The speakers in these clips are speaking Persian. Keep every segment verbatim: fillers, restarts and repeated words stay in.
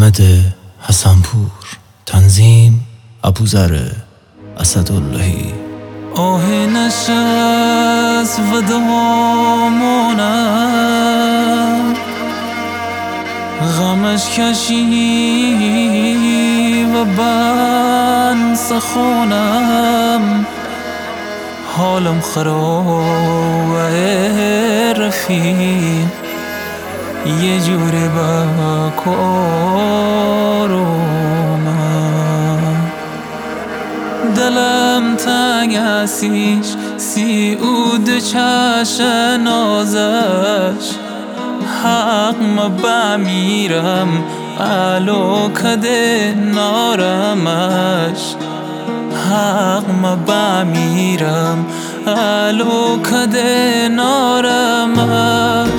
حامد حسنپور، تنظیم ابوذر اسداللهی. آه نشست و دامونم غمش کشی و بن سخونم، حالم خراب رفیق یه جوری با کارومم. دلم تنگ هستیش سی اود چش نازش، حق ما بمیرم علو کده نارمش، حق ما بمیرم علو کده نارمش.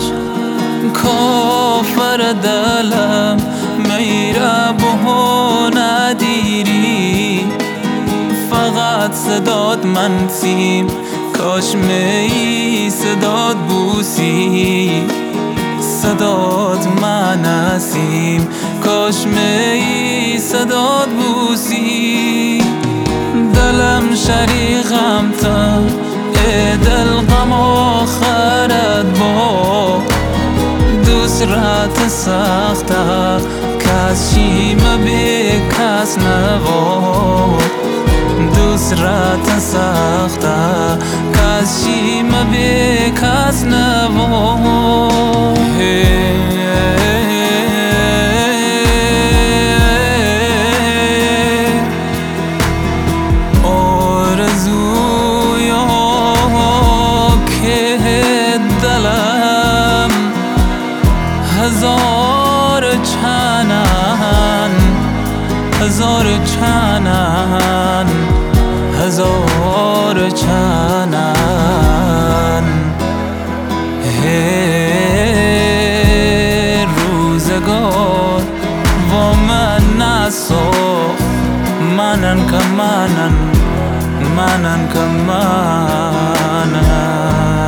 کافر دلم میره بهو ندیری، فقط صداد من سیم کاش می صداد بوسی، صداد من اسیم کاش می صداد بوسی. دلم شریقم تا دل غم آخرت با دوست رات سخته کس شیم به کس نوا، دوست رات سخته کس شیم به کس نوا. هزار چنن هزار چنن هزار چنن هی روزگار و من نساخت منن که منن منن که منن.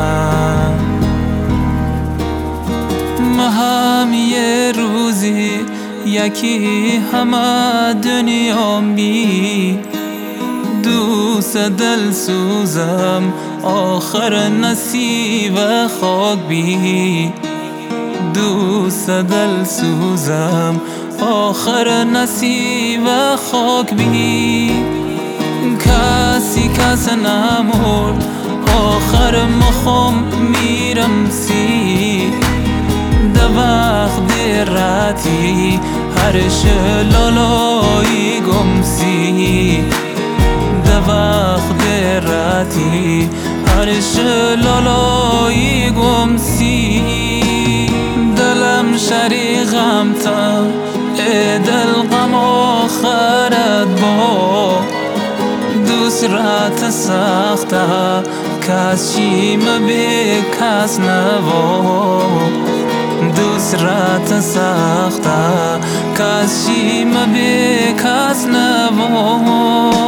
هم یه روزی یکی همه دنیام بی، دوست دل سوزم آخر نصیب خاک بی، دوست دل سوزم آخر نصیب خاک بی. کسی کس نمرد آخر مخم میرم سی، وقت راتی هر شلالایی گمسی، ده وقت راتی هر شلالایی گمسی. دلم شریقم تا دل غم آخرت با دوست رات سخته کس شیم به کس نوا، دوست رات سخته کس شیم به کس نوا.